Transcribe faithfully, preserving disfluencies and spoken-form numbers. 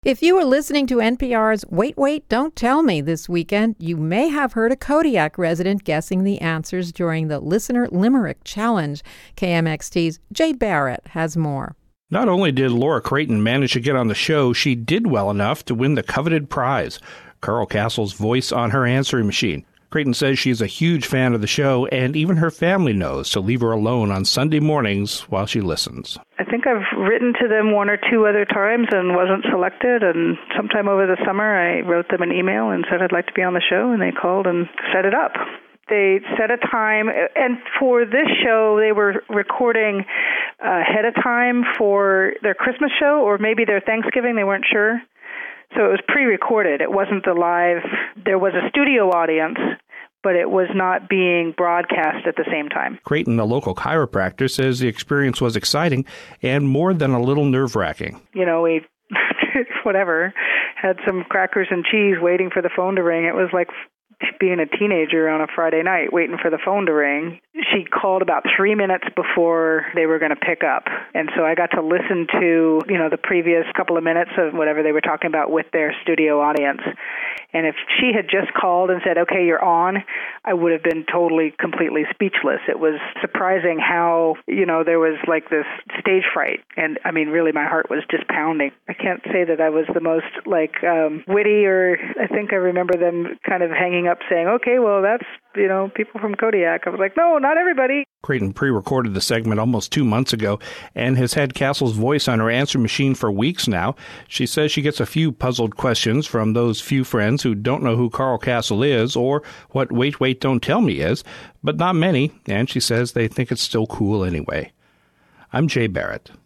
If you were listening to N P R's Wait, Wait, Don't Tell Me this weekend, you may have heard a Kodiak resident guessing the answers during the Listener Limerick Challenge. K M X T's Jay Barrett has more. Not only did Laura Creighton manage to get on the show, she did well enough to win the coveted prize, Carl Castle's voice on her answering machine. Creighton says she's a huge fan of the show, and even her family knows to leave her alone on Sunday mornings while she listens. I think I've written to them one or two other times and wasn't selected, and sometime over the summer I wrote them an email and said I'd like to be on the show, and they called and set it up. They set a time, and for this show, they were recording ahead of time for their Christmas show or maybe their Thanksgiving, they weren't sure. So it was pre-recorded. It wasn't the live. There was a studio audience, but it was not being broadcast at the same time. Creighton, a local chiropractor, says the experience was exciting and more than a little nerve-wracking. You know, we, whatever, had some crackers and cheese waiting for the phone to ring. It was like being a teenager on a Friday night waiting for the phone to ring. She called about three minutes before they were going to pick up. And so I got to listen to, you know, the previous couple of minutes of whatever they were talking about with their studio audience. And if she had just called and said, okay, you're on, I would have been totally, completely speechless. It was surprising how, you know, there was like this stage fright. And I mean, really, my heart was just pounding. I can't say that I was the most like um, witty, or I think I remember them kind of hanging up saying, okay, well, that's, you know, people from Kodiak. I was like, no, not everybody. Creighton pre-recorded the segment almost two months ago and has had Castle's voice on her answer machine for weeks now. She says she gets a few puzzled questions from those few friends who don't know who Carl Castle is or what Wait, Wait, Don't Tell Me is, but not many, and she says they think it's still cool anyway. I'm Jay Barrett.